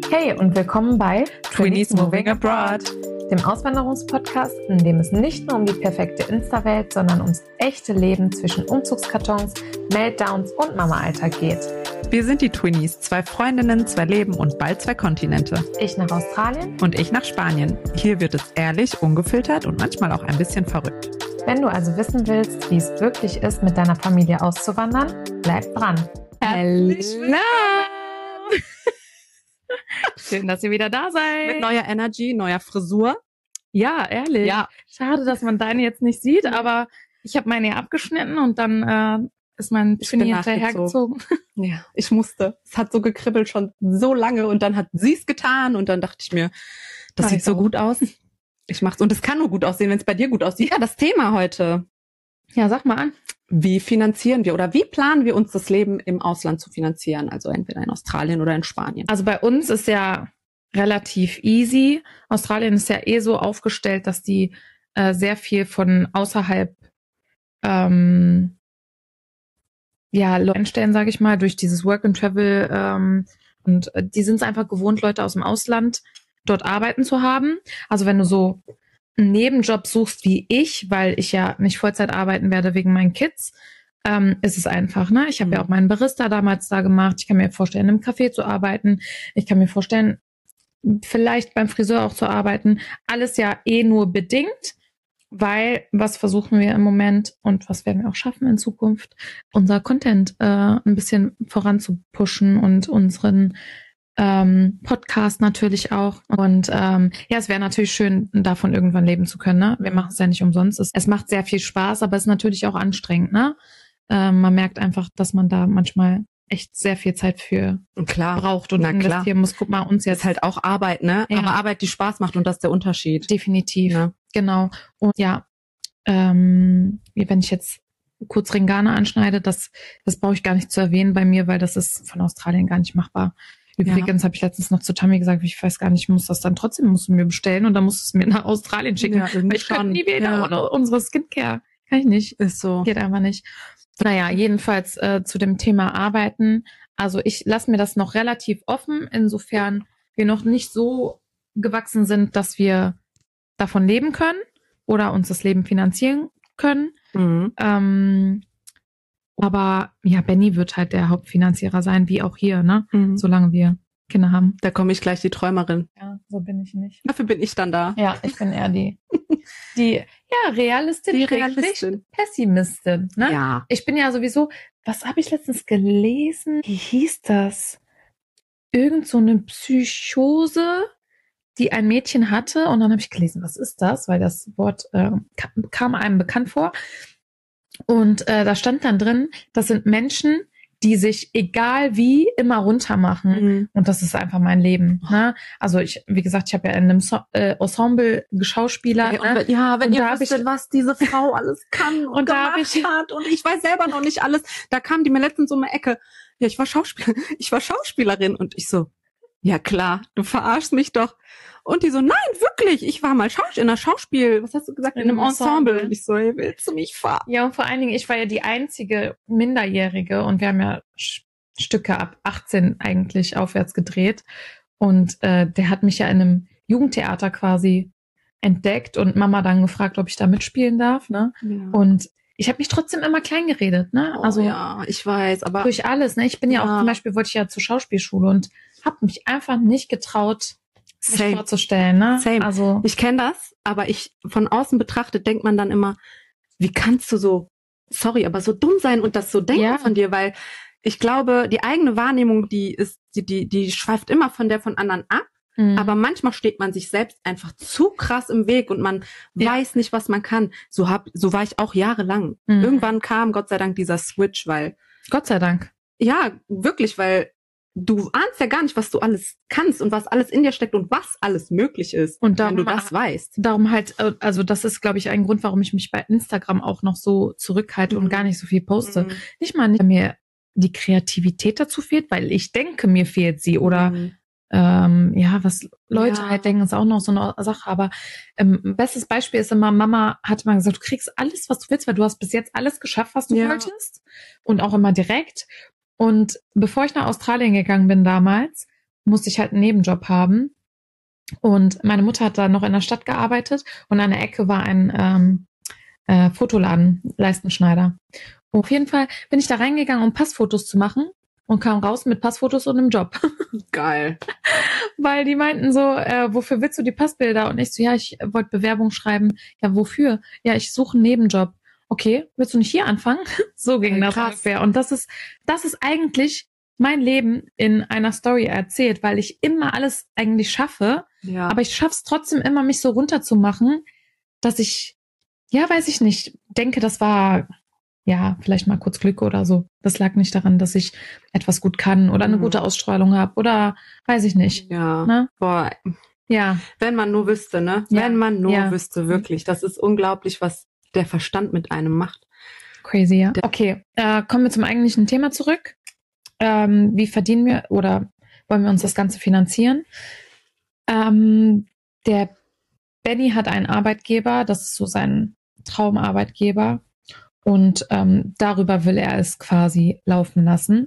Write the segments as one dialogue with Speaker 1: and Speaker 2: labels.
Speaker 1: Hey und willkommen bei
Speaker 2: Twinnies Moving Abroad,
Speaker 1: dem Auswanderungspodcast, in dem es nicht nur um die perfekte Insta-Welt, sondern ums echte Leben zwischen Umzugskartons, Meltdowns und Mama-Alltag geht.
Speaker 2: Wir sind die Twinnies, 2 Freundinnen, 2 Leben und bald 2 Kontinente.
Speaker 1: Ich nach Australien
Speaker 2: und ich nach Spanien. Hier wird es ehrlich, ungefiltert und manchmal auch ein bisschen verrückt.
Speaker 1: Wenn du also wissen willst, wie es wirklich ist, mit deiner Familie auszuwandern, bleib dran.
Speaker 2: Hallo!
Speaker 1: Schön, dass ihr wieder da seid.
Speaker 2: Mit neuer Energy, neuer Frisur.
Speaker 1: Ja, ehrlich.
Speaker 2: Ja.
Speaker 1: Schade, dass man deine jetzt nicht sieht, aber ich habe meine abgeschnitten und dann ist mein Twinnie hinterhergezogen.
Speaker 2: Ja, ich musste. Es hat so gekribbelt schon so lange und dann hat sie es getan und dann dachte ich mir, das sieht so gut aus. Ich mach's und es kann nur gut aussehen, wenn es bei dir gut aussieht. Ja, das Thema heute.
Speaker 1: Ja, sag mal an.
Speaker 2: Wie finanzieren wir oder wie planen wir uns das Leben im Ausland zu finanzieren? Also entweder in Australien oder in Spanien.
Speaker 1: Also bei uns ist ja relativ easy. Australien ist ja so aufgestellt, dass die sehr viel von außerhalb einstellen, sage ich mal, durch dieses Work and Travel. Und die sind es einfach gewohnt, Leute aus dem Ausland dort arbeiten zu haben. Also wenn du so einen Nebenjob suchst wie ich, weil ich ja nicht Vollzeit arbeiten werde wegen meinen Kids, ist es einfach, ne? Ich habe ja auch meinen Barista damals da gemacht. Ich kann mir vorstellen, im Café zu arbeiten. Ich kann mir vorstellen, vielleicht beim Friseur auch zu arbeiten. Alles ja nur bedingt, weil was versuchen wir im Moment und was werden wir auch schaffen in Zukunft, unser Content ein bisschen voranzupushen und unseren Podcast natürlich auch. Und es wäre natürlich schön, davon irgendwann leben zu können. Ne? Wir machen es ja nicht umsonst. Es macht sehr viel Spaß, aber es ist natürlich auch anstrengend. Ne? Man merkt einfach, dass man da manchmal echt sehr viel Zeit für braucht und investieren muss. Guck mal, uns jetzt
Speaker 2: ist halt auch Arbeit, ne? Ja. Aber Arbeit, die Spaß macht und das ist der Unterschied.
Speaker 1: Definitiv, ja. Genau. Und ja, wenn ich jetzt kurz Ringana anschneide, das brauche ich gar nicht zu erwähnen bei mir, weil das ist von Australien gar nicht machbar. Übrigens habe ich letztens noch zu Tammy gesagt, ich weiß gar nicht, ich muss das dann trotzdem, musst du mir bestellen und dann musst du es mir nach Australien schicken. Ja, weil ich kann nie wieder ohne unsere Skincare. Kann ich nicht.
Speaker 2: Ist so.
Speaker 1: Geht einfach nicht. Naja, jedenfalls zu dem Thema Arbeiten. Also ich lasse mir das noch relativ offen, insofern wir noch nicht so gewachsen sind, dass wir davon leben können oder uns das Leben finanzieren können.
Speaker 2: Mhm.
Speaker 1: Aber ja, Benny wird halt der Hauptfinanzierer sein, wie auch hier, ne? Solange wir Kinder haben.
Speaker 2: Da komme ich gleich die Träumerin.
Speaker 1: Ja, so bin ich nicht.
Speaker 2: Dafür bin ich dann da.
Speaker 1: Ja, ich bin eher die Realistin, Pessimistin, ne?
Speaker 2: Ja.
Speaker 1: Ich bin ja sowieso, was habe ich letztens gelesen? Wie hieß das? Irgend so eine Psychose, die ein Mädchen hatte. Und dann habe ich gelesen, was ist das? Weil das Wort kam einem bekannt vor. Und da stand dann drin, das sind Menschen, die sich egal wie immer runter machen. Mhm. Und das ist einfach mein Leben. Ne? Also wie gesagt, ich habe ja in einem Ensemble geschauspielert.
Speaker 2: Wenn ihr wüsstet, was diese Frau alles kann und gemacht hat. Und ich weiß selber noch nicht alles. Da kam die mir letztens um die Ecke. Ja, ich war Schauspielerin. Und ich so, ja klar, du verarschst mich doch. Und die so, nein, wirklich, ich war mal in einer Schauspiel, was hast du gesagt, in einem Ensemble. Und ich so, hey, willst du mich verarschen?
Speaker 1: Ja, und vor allen Dingen, ich war ja die einzige Minderjährige und wir haben ja Stücke ab 18 eigentlich aufwärts gedreht. Und der hat mich ja in einem Jugendtheater quasi entdeckt und Mama dann gefragt, ob ich da mitspielen darf. Ne? Ja. Und ich habe mich trotzdem immer klein geredet. Ne?
Speaker 2: Also ja, ich weiß, aber
Speaker 1: durch alles. Ne? Ich bin ja auch, zum Beispiel wollte ich ja zur Schauspielschule und habe mich einfach nicht getraut, mich vorzustellen, ne?
Speaker 2: Same. Also ich kenne das, aber von außen betrachtet denkt man dann immer, wie kannst du so dumm sein und das so denken von dir, weil ich glaube, die eigene Wahrnehmung, die schweift immer von der von anderen ab, aber manchmal steht man sich selbst einfach zu krass im Weg und man weiß nicht, was man kann. So war ich auch jahrelang. Irgendwann kam Gott sei Dank dieser Switch, weil
Speaker 1: Gott sei Dank.
Speaker 2: Ja, wirklich, weil du ahnst ja gar nicht, was du alles kannst und was alles in dir steckt und was alles möglich ist,
Speaker 1: und darum,
Speaker 2: wenn du das weißt.
Speaker 1: Darum halt, also das ist, glaube ich, ein Grund, warum ich mich bei Instagram auch noch so zurückhalte und gar nicht so viel poste. Nicht mal, weil mir die Kreativität dazu fehlt, weil ich denke, mir fehlt sie oder was Leute halt denken, ist auch noch so eine Sache. Aber bestes Beispiel ist immer, Mama hat mal gesagt, du kriegst alles, was du willst, weil du hast bis jetzt alles geschafft, was du wolltest. Und auch immer direkt. Und bevor ich nach Australien gegangen bin damals, musste ich halt einen Nebenjob haben. Und meine Mutter hat da noch in der Stadt gearbeitet und an der Ecke war ein Fotoladen, Leistenschneider. Und auf jeden Fall bin ich da reingegangen, um Passfotos zu machen und kam raus mit Passfotos und einem Job.
Speaker 2: Geil.
Speaker 1: Weil die meinten so, wofür willst du die Passbilder? Und ich so, ja, ich wollte Bewerbung schreiben. Ja, wofür? Ja, ich suche einen Nebenjob. Okay, willst du nicht hier anfangen? So ging das ungefähr. Und das ist eigentlich mein Leben in einer Story erzählt, weil ich immer alles eigentlich schaffe, aber ich schaff's trotzdem immer, mich so runterzumachen, dass ich, ja, weiß ich nicht, denke, das war, ja, vielleicht mal kurz Glück oder so. Das lag nicht daran, dass ich etwas gut kann oder eine gute Ausstrahlung habe oder weiß ich nicht.
Speaker 2: Ja,
Speaker 1: ne?
Speaker 2: Boah.
Speaker 1: Ja.
Speaker 2: Wenn man nur wüsste, ne?
Speaker 1: Ja.
Speaker 2: Wenn man nur wüsste, wirklich. Das ist unglaublich, was der Verstand mit einem macht.
Speaker 1: Crazy, ja. Okay, kommen wir zum eigentlichen Thema zurück. Wie verdienen wir oder wollen wir uns das Ganze finanzieren? Der Benny hat einen Arbeitgeber, das ist so sein Traumarbeitgeber und darüber will er es quasi laufen lassen.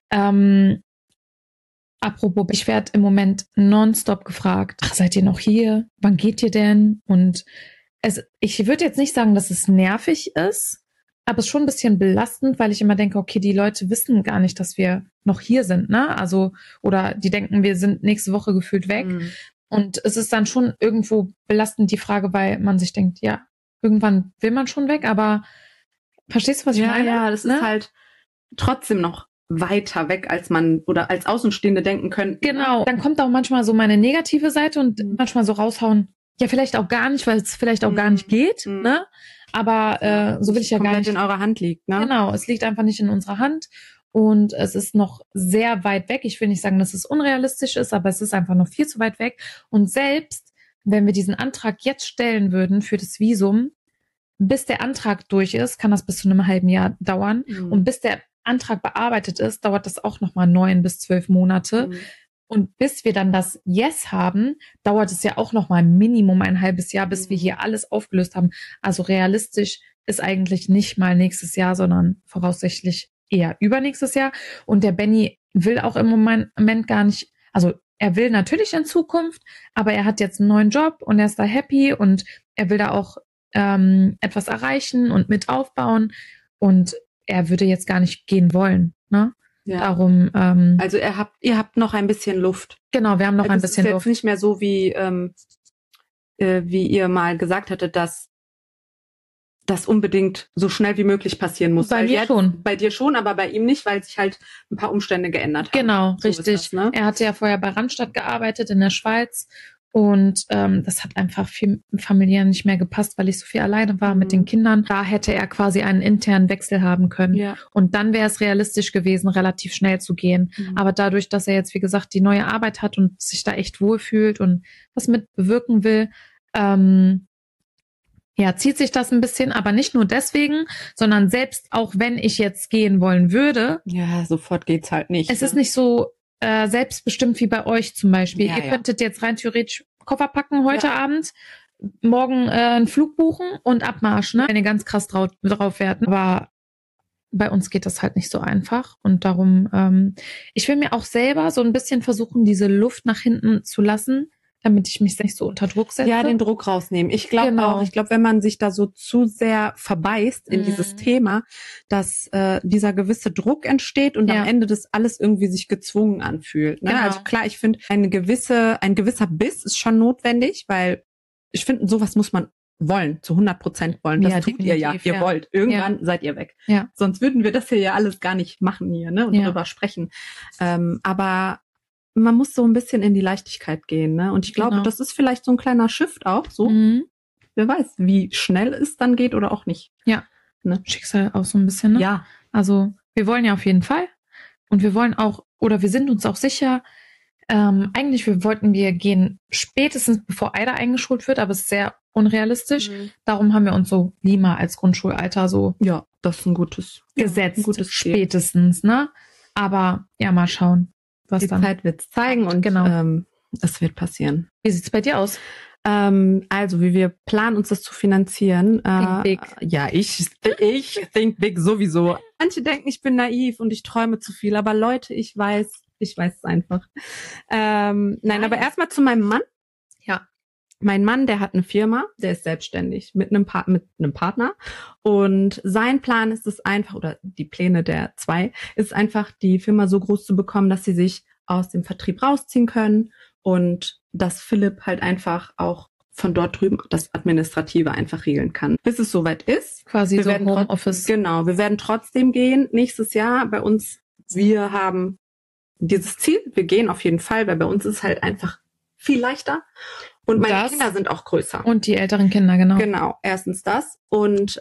Speaker 1: Apropos, ich werde im Moment nonstop gefragt, ach, seid ihr noch hier? Wann geht ihr denn? Und ich würde jetzt nicht sagen, dass es nervig ist, aber es ist schon ein bisschen belastend, weil ich immer denke, okay, die Leute wissen gar nicht, dass wir noch hier sind, ne? Also, oder die denken, wir sind nächste Woche gefühlt weg. Mhm. Und es ist dann schon irgendwo belastend, die Frage, weil man sich denkt, ja, irgendwann will man schon weg, aber verstehst du, was ich meine?
Speaker 2: Ja, das ist halt trotzdem noch weiter weg, als man oder als Außenstehende denken könnten.
Speaker 1: Genau. Dann kommt auch manchmal so meine negative Seite und manchmal so raushauen, ja, vielleicht auch gar nicht, weil es vielleicht auch gar nicht geht, ne? Aber so will ich ja gar nicht.
Speaker 2: In eurer Hand liegt, ne?
Speaker 1: Genau, es liegt einfach nicht in unserer Hand und es ist noch sehr weit weg. Ich will nicht sagen, dass es unrealistisch ist, aber es ist einfach noch viel zu weit weg. Und selbst wenn wir diesen Antrag jetzt stellen würden für das Visum, bis der Antrag durch ist, kann das bis zu einem halben Jahr dauern. Mhm. Und bis der Antrag bearbeitet ist, dauert das auch nochmal 9 bis 12 Monate. Mhm. Und bis wir dann das Yes haben, dauert es ja auch nochmal Minimum ein halbes Jahr, bis wir hier alles aufgelöst haben. Also realistisch ist eigentlich nicht mal nächstes Jahr, sondern voraussichtlich eher übernächstes Jahr. Und der Benny will auch im Moment gar nicht, also er will natürlich in Zukunft, aber er hat jetzt einen neuen Job und er ist da happy und er will da auch etwas erreichen und mit aufbauen. Und er würde jetzt gar nicht gehen wollen, ne? Ja. Darum.
Speaker 2: Also ihr habt noch ein bisschen Luft.
Speaker 1: Genau, wir haben noch ein bisschen Luft.
Speaker 2: Es ist jetzt nicht mehr so, wie ihr mal gesagt hattet, dass das unbedingt so schnell wie möglich passieren muss.
Speaker 1: Bei mir schon.
Speaker 2: Bei dir schon, aber bei ihm nicht, weil sich halt ein paar Umstände geändert haben.
Speaker 1: Genau, so richtig. Das, ne? Er hatte ja vorher bei Randstadt gearbeitet in der Schweiz. Und das hat einfach viel familiär nicht mehr gepasst, weil ich so viel alleine war mit den Kindern. Da hätte er quasi einen internen Wechsel haben können. Ja. Und dann wäre es realistisch gewesen, relativ schnell zu gehen. Aber dadurch, dass er jetzt, wie gesagt, die neue Arbeit hat und sich da echt wohlfühlt und was mit bewirken will, zieht sich das ein bisschen. Aber nicht nur deswegen, sondern selbst auch wenn ich jetzt gehen wollen würde.
Speaker 2: Ja, sofort geht's halt nicht.
Speaker 1: Es ist nicht so selbstbestimmt wie bei euch zum Beispiel. Ja, ihr könntet jetzt rein theoretisch Koffer packen heute Abend, morgen einen Flug buchen und Abmarsch, ne? Wenn ihr ganz krass drauf wärt. Aber bei uns geht das halt nicht so einfach. Und darum, ich will mir auch selber so ein bisschen versuchen, diese Luft nach hinten zu lassen, damit ich mich nicht so unter Druck setze.
Speaker 2: Ja, den Druck rausnehmen. Ich glaube auch, wenn man sich da so zu sehr verbeißt in dieses Thema, dass dieser gewisse Druck entsteht und am Ende das alles irgendwie sich gezwungen anfühlt. Ne? Genau. Also klar, ich finde, ein gewisser Biss ist schon notwendig, weil ich finde, sowas muss man wollen, zu 100% wollen. Das tut ihr ja. Ihr wollt. Irgendwann seid ihr weg. Ja. Sonst würden wir das hier ja alles gar nicht machen hier, ne? Und darüber sprechen. Aber man muss so ein bisschen in die Leichtigkeit gehen, ne? Und ich glaube, das ist vielleicht so ein kleiner Shift auch, so. Wer weiß, wie schnell es dann geht oder auch nicht.
Speaker 1: Ja. Ne? Schicksal auch so ein bisschen, ne?
Speaker 2: Ja.
Speaker 1: Also, wir wollen ja auf jeden Fall. Und wir wollen auch, oder wir sind uns auch sicher, eigentlich wollten wir gehen spätestens bevor Aida eingeschult wird, aber es ist sehr unrealistisch. Darum haben wir uns so Lima als Grundschulalter so.
Speaker 2: Ja, das ist ein gutes
Speaker 1: gesetzt. Ein gutes spätestens, ne? Aber ja, mal schauen.
Speaker 2: Die Zeit wird es zeigen und es wird passieren.
Speaker 1: Wie sieht's bei dir aus?
Speaker 2: Also, wie wir planen, uns das zu finanzieren.
Speaker 1: Think big.
Speaker 2: Ja, ich think big sowieso. Manche denken, ich bin naiv und ich träume zu viel. Aber Leute, ich weiß, Ich weiß es einfach. Nein, aber erstmal zu meinem Mann.
Speaker 1: Ja.
Speaker 2: Mein Mann, der hat eine Firma, der ist selbstständig mit einem Partner. Und sein Plan ist es einfach, oder die Pläne der zwei, ist einfach, die Firma so groß zu bekommen, dass sie sich aus dem Vertrieb rausziehen können und dass Philipp halt einfach auch von dort drüben das Administrative einfach regeln kann. Bis es soweit ist.
Speaker 1: Quasi so Homeoffice.
Speaker 2: Genau, wir werden trotzdem gehen nächstes Jahr. Bei uns, wir haben dieses Ziel, wir gehen auf jeden Fall, weil bei uns ist halt einfach viel leichter. Und meine Kinder sind auch größer.
Speaker 1: Und die älteren Kinder, genau.
Speaker 2: Genau, erstens das. Und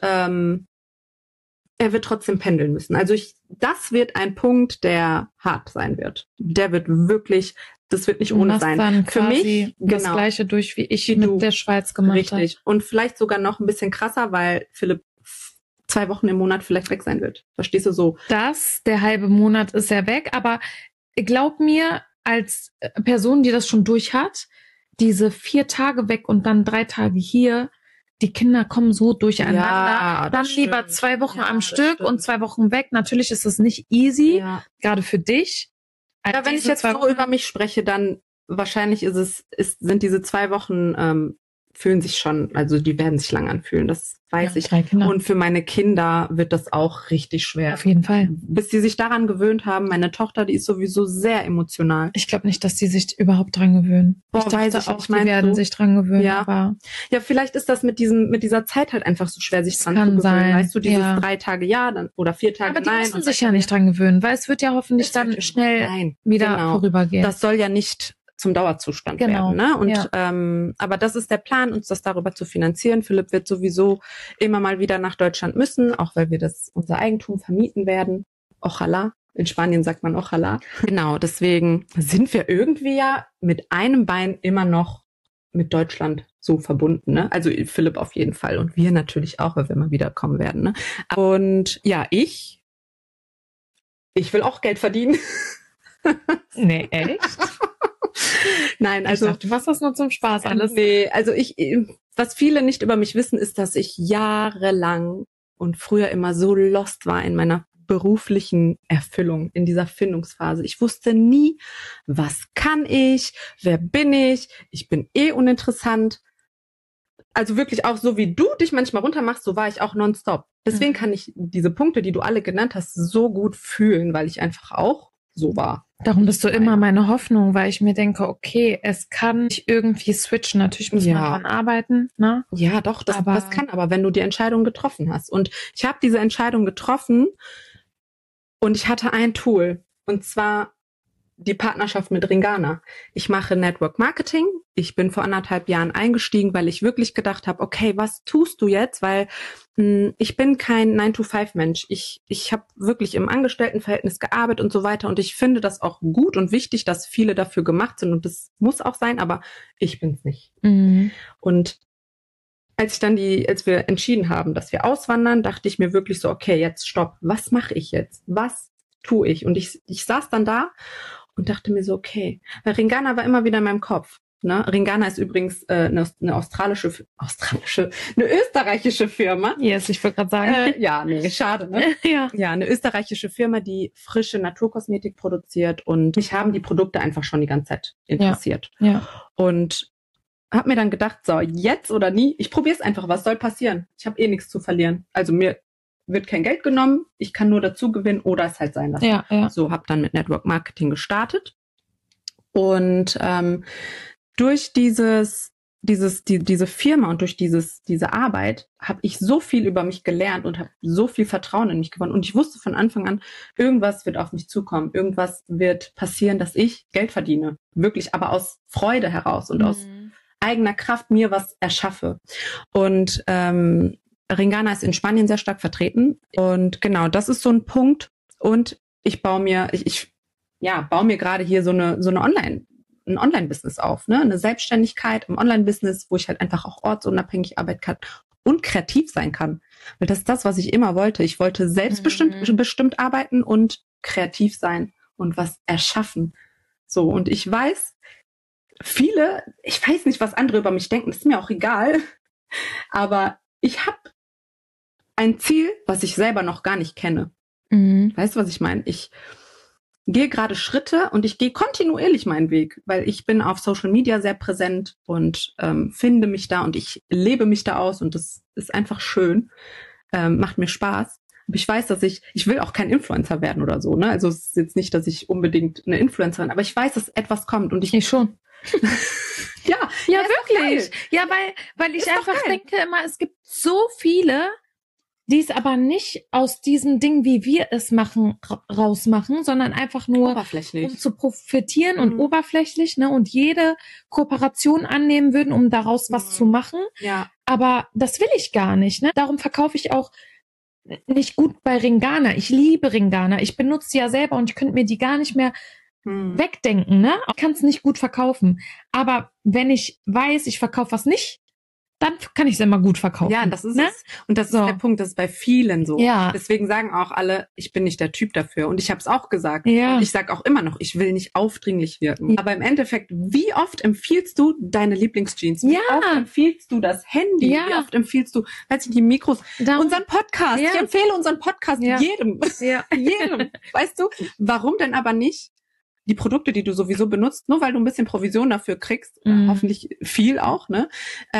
Speaker 2: er wird trotzdem pendeln müssen. Also das wird ein Punkt, der hart sein wird. Der wird wirklich, das wird nicht ohne sein.
Speaker 1: Dann
Speaker 2: für mich
Speaker 1: das Gleiche durch, wie ich mit der Schweiz gemacht habe.
Speaker 2: Richtig. Und vielleicht sogar noch ein bisschen krasser, weil Philipp 2 Wochen im Monat vielleicht weg sein wird. Verstehst du so?
Speaker 1: Der halbe Monat ist ja weg, aber glaub mir, als Person, die das schon durch hat, diese 4 Tage weg und dann 3 Tage hier, die Kinder kommen so durcheinander.
Speaker 2: Ja,
Speaker 1: dann lieber 2 Wochen am Stück und 2 Wochen weg. Natürlich ist es nicht easy, gerade für dich.
Speaker 2: Ja, wenn ich jetzt so über mich spreche, dann wahrscheinlich sind diese 2 Wochen fühlen sich schon, also die werden sich lang anfühlen, das weiß ich.
Speaker 1: 3 Kinder.
Speaker 2: Und für meine Kinder wird das auch richtig schwer.
Speaker 1: Auf jeden Fall.
Speaker 2: Bis die sich daran gewöhnt haben. Meine Tochter, die ist sowieso sehr emotional.
Speaker 1: Ich glaube nicht, dass die sich überhaupt dran gewöhnen.
Speaker 2: Boah,
Speaker 1: ich dachte auch, die werden sich dran gewöhnen.
Speaker 2: Ja.
Speaker 1: Aber
Speaker 2: ja, vielleicht ist das mit dieser Zeit halt einfach so schwer, sich dran zu gewöhnen.
Speaker 1: Sein.
Speaker 2: Weißt du, dieses 3 Tage ja dann, oder 4 Tage
Speaker 1: aber die
Speaker 2: nein.
Speaker 1: müssen sich ja nicht dran gewöhnen, weil es wird ja hoffentlich dann schnell wieder vorübergehen.
Speaker 2: Das soll ja nicht zum Dauerzustand werden. Ne? Und aber das ist der Plan, uns das darüber zu finanzieren. Philipp wird sowieso immer mal wieder nach Deutschland müssen, auch weil wir unser Eigentum vermieten werden. Ochala. In Spanien sagt man Ochala. Genau, deswegen sind wir irgendwie ja mit einem Bein immer noch mit Deutschland so verbunden. Ne? Also Philipp auf jeden Fall und wir natürlich auch, weil wir mal wieder kommen werden. Ne? Und ja, ich will auch Geld verdienen.
Speaker 1: Nee, echt?
Speaker 2: Nein, also.
Speaker 1: Ich dachte, was das nur zum Spaß alles?
Speaker 2: Nee, also was viele nicht über mich wissen, ist, dass ich jahrelang und früher immer so lost war in meiner beruflichen Erfüllung, in dieser Findungsphase. Ich wusste nie, was kann ich, wer bin ich bin uninteressant. Also wirklich auch so, wie du dich manchmal runtermachst, so war ich auch nonstop. Deswegen kann ich diese Punkte, die du alle genannt hast, so gut fühlen, weil ich einfach auch so war.
Speaker 1: Darum bist du immer meine Hoffnung, weil ich mir denke, okay, es kann nicht irgendwie switchen. Natürlich muss man daran arbeiten. Ne?
Speaker 2: Ja, doch, das kann aber, wenn du die Entscheidung getroffen hast. Und ich habe diese Entscheidung getroffen und ich hatte ein Tool. Und zwar die Partnerschaft mit Ringana. Ich mache Network Marketing. Ich bin vor 1,5 Jahren eingestiegen, weil ich wirklich gedacht habe, okay, was tust du jetzt? Weil ich bin kein 9-to-5-Mensch. Ich habe wirklich im Angestelltenverhältnis gearbeitet und so weiter. Und ich finde das auch gut und wichtig, dass viele dafür gemacht sind. Und das muss auch sein, aber ich bin's nicht.
Speaker 1: Mhm.
Speaker 2: Und als wir entschieden haben, dass wir auswandern, dachte ich mir wirklich so, okay, jetzt stopp. Was mache ich jetzt? Was tue ich? Und ich saß dann da und dachte mir so, okay, weil Ringana war immer wieder in meinem Kopf. Ne? Ringana ist übrigens eine österreichische Firma.
Speaker 1: Yes, ich wollte gerade sagen.
Speaker 2: Ja, nee, schade, ne? Ja, eine österreichische Firma, die frische Naturkosmetik produziert und mich haben die Produkte einfach schon die ganze Zeit interessiert.
Speaker 1: Ja.
Speaker 2: Und habe mir dann gedacht, so, jetzt oder nie, ich probiere es einfach, was soll passieren? Ich habe nichts zu verlieren. Also mir wird kein Geld genommen, ich kann nur dazu gewinnen oder es halt sein lassen.
Speaker 1: Ja.
Speaker 2: So, habe dann mit Network Marketing gestartet und durch diese Firma und durch diese Arbeit habe ich so viel über mich gelernt und habe so viel Vertrauen in mich gewonnen und ich wusste von Anfang an, irgendwas wird auf mich zukommen, irgendwas wird passieren, dass ich Geld verdiene, wirklich, aber aus Freude heraus und aus eigener Kraft mir was erschaffe. Und Ringana ist in Spanien sehr stark vertreten und genau, das ist so ein Punkt und ich baue mir gerade hier so ein Online-Business auf, ne? Eine Selbstständigkeit im Online-Business, wo ich halt einfach auch ortsunabhängig arbeiten kann und kreativ sein kann. Weil das ist das, was ich immer wollte. Ich wollte selbstbestimmt arbeiten und kreativ sein und was erschaffen. So, und ich weiß nicht, was andere über mich denken, das ist mir auch egal, aber ich habe ein Ziel, was ich selber noch gar nicht kenne. Weißt du, was ich meine? gehe gerade Schritte und ich gehe kontinuierlich meinen Weg, weil ich bin auf Social Media sehr präsent und finde mich da und ich lebe mich da aus und das ist einfach schön, macht mir Spaß. Aber ich weiß, dass ich will auch kein Influencer werden oder so, ne? Also es ist jetzt nicht, dass ich unbedingt eine Influencerin, aber ich weiß, dass etwas kommt und ich
Speaker 1: schon.
Speaker 2: ja,
Speaker 1: wirklich. Ja, weil ich einfach denke immer, es gibt so viele, die es aber nicht aus diesem Ding, wie wir es machen, rausmachen, sondern einfach nur,
Speaker 2: oberflächlich,
Speaker 1: um zu profitieren und oberflächlich, ne, und jede Kooperation annehmen würden, um daraus was zu machen.
Speaker 2: Ja.
Speaker 1: Aber das will ich gar nicht, ne? Darum verkaufe ich auch nicht gut bei Ringana. Ich liebe Ringana. Ich benutze sie ja selber und ich könnte mir die gar nicht mehr wegdenken, ne? Ich kann es nicht gut verkaufen. Aber wenn ich weiß, ich verkaufe was nicht, dann kann ich es immer gut verkaufen.
Speaker 2: Ja, das ist es. Und das ist der Punkt, das ist bei vielen so.
Speaker 1: Ja.
Speaker 2: Deswegen sagen auch alle, ich bin nicht der Typ dafür. Und ich habe es auch gesagt.
Speaker 1: Ja.
Speaker 2: Und ich sage auch immer noch, ich will nicht aufdringlich wirken. Ja. Aber im Endeffekt, wie oft empfiehlst du deine Lieblingsjeans? Wie oft empfiehlst du das Handy?
Speaker 1: Ja.
Speaker 2: Wie oft empfiehlst du, weiß ich nicht, die Mikros? Unseren Podcast.
Speaker 1: Ja.
Speaker 2: Ich empfehle unseren Podcast jedem.
Speaker 1: Ja.
Speaker 2: Jedem. Weißt du? Warum denn aber nicht die Produkte, die du sowieso benutzt, nur weil du ein bisschen Provision dafür kriegst, hoffentlich viel auch, ne?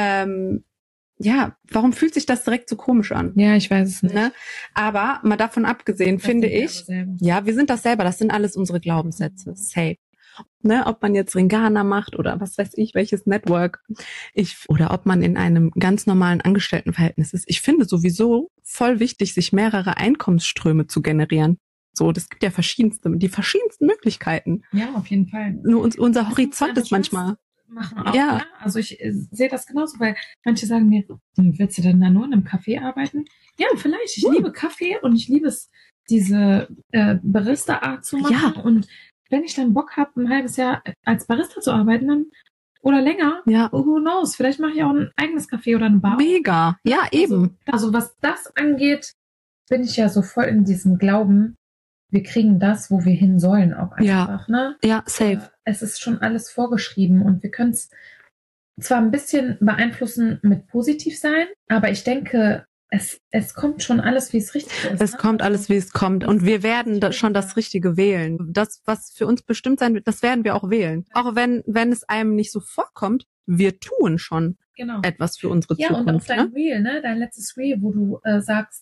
Speaker 2: Ja, warum fühlt sich das direkt so komisch an?
Speaker 1: Ja, ich weiß es nicht.
Speaker 2: Ne? Aber mal davon abgesehen, finde ich, ja, wir sind das selber, das sind alles unsere Glaubenssätze, safe. Ne, ob man jetzt Ringana macht oder was weiß ich, welches Network, oder ob man in einem ganz normalen Angestelltenverhältnis ist. Ich finde sowieso voll wichtig, sich mehrere Einkommensströme zu generieren. So, das gibt ja die verschiedensten Möglichkeiten.
Speaker 1: Ja, auf jeden Fall.
Speaker 2: Nur unser Horizont ist manchmal.
Speaker 1: Machen auch, ja. Ne? Also ich sehe das genauso, weil manche sagen mir, willst du denn da nur in einem Café arbeiten? Ja, vielleicht. Ich liebe Kaffee und ich liebe es, diese Barista-Art zu machen.
Speaker 2: Ja.
Speaker 1: Und wenn ich dann Bock habe, ein halbes Jahr als Barista zu arbeiten, dann oder länger, who knows? Vielleicht mache ich auch ein eigenes Café oder eine Bar.
Speaker 2: Mega, ja, eben.
Speaker 1: Also was das angeht, bin ich ja so voll in diesem Glauben, wir kriegen das, wo wir hin sollen, auch einfach, ne?
Speaker 2: Ja, safe.
Speaker 1: Es ist schon alles vorgeschrieben und wir können es zwar ein bisschen beeinflussen mit positiv sein, aber ich denke, es kommt schon alles, wie es richtig ist.
Speaker 2: Es kommt alles, wie es kommt und wir werden schon das Richtige wählen. Das, was für uns bestimmt sein wird, das werden wir auch wählen. Auch wenn es einem nicht so vorkommt, wir tun schon etwas für unsere Zukunft.
Speaker 1: Ja, und auf dein Reel, ne? Dein letztes Reel, wo du sagst,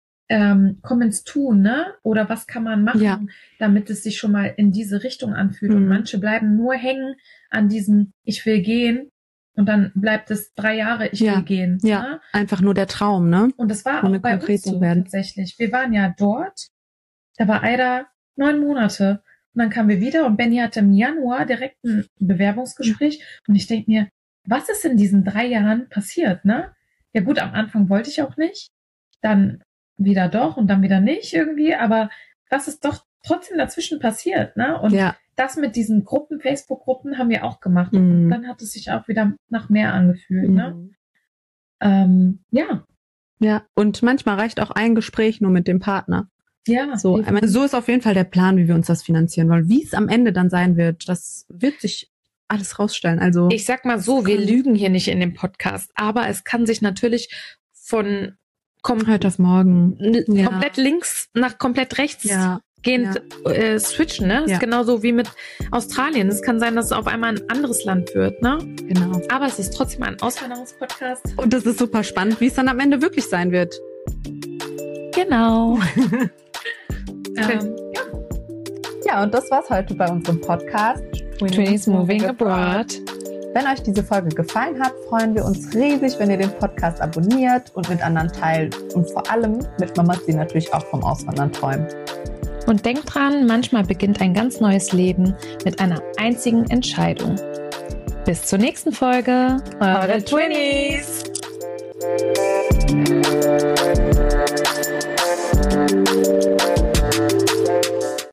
Speaker 1: komm ins Tun, ne? Oder was kann man machen, damit es sich schon mal in diese Richtung anfühlt. Und manche bleiben nur hängen an diesem ich will gehen und dann bleibt es 3 Jahre ich will gehen.
Speaker 2: Ja,
Speaker 1: ne?
Speaker 2: Einfach nur der Traum, ne?
Speaker 1: Und das war auch bei uns so tatsächlich. Wir waren ja dort, da war Aida 9 Monate und dann kamen wir wieder und Benny hatte im Januar direkt ein Bewerbungsgespräch und ich denke mir, was ist in diesen 3 Jahren passiert, ne? Ja gut, am Anfang wollte ich auch nicht, dann wieder doch und dann wieder nicht irgendwie, aber was ist doch trotzdem dazwischen passiert, ne? Und das mit diesen Gruppen, Facebook-Gruppen haben wir auch gemacht. Und dann hat es sich auch wieder nach mehr angefühlt, ne?
Speaker 2: Ja, und manchmal reicht auch ein Gespräch nur mit dem Partner.
Speaker 1: Ja.
Speaker 2: So ist auf jeden Fall der Plan, wie wir uns das finanzieren wollen. Wie es am Ende dann sein wird, das wird sich alles rausstellen. Also
Speaker 1: ich sag mal so, wir lügen hier nicht in dem Podcast, aber es kann sich natürlich von
Speaker 2: heute auf morgen
Speaker 1: komplett links nach komplett rechts gehend switchen, ne? Das ist genauso wie mit Australien. Es kann sein, dass es auf einmal ein anderes Land wird, ne?
Speaker 2: Genau.
Speaker 1: Aber es ist trotzdem ein Auswanderungspodcast.
Speaker 2: Und das ist super spannend, wie es dann am Ende wirklich sein wird.
Speaker 1: Genau.
Speaker 2: Ja, und das war's heute bei unserem Podcast
Speaker 1: Twinnies Moving Abroad.
Speaker 2: Wenn euch diese Folge gefallen hat, freuen wir uns riesig, wenn ihr den Podcast abonniert und mit anderen teilt. Und vor allem mit Mamas, die natürlich auch vom Auswandern träumen.
Speaker 1: Und denkt dran, manchmal beginnt ein ganz neues Leben mit einer einzigen Entscheidung. Bis zur nächsten Folge.
Speaker 2: Eure Twinnies!